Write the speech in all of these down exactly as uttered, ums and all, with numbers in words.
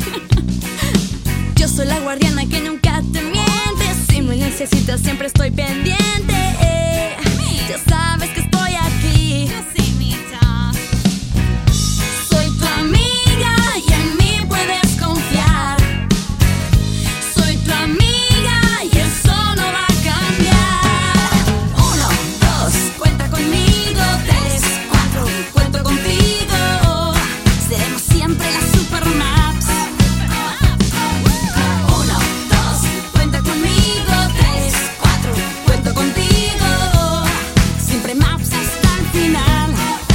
Yo soy la guardiana que nunca te miente. Si me necesitas siempre estoy pendiente. eh, Ya sabes que estoy aquí. Soy tu amiga y en mí puedes confiar. Soy tu amiga y eso no va a cambiar. Uno, dos, cuenta conmigo. Tres, cuatro, cuento contigo. Seremos siempre las Supermaps. Uno, dos, cuenta conmigo. Tres, cuatro, cuento contigo. Siempre Maps hasta el final.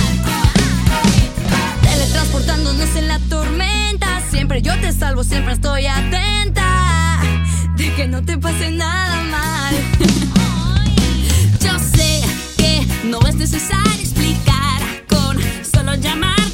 Teletransportándonos en la tormenta. Siempre yo te salvo, siempre estoy atenta de que no te pase nada mal. Yo sé que no es necesario explicar, con solo llamar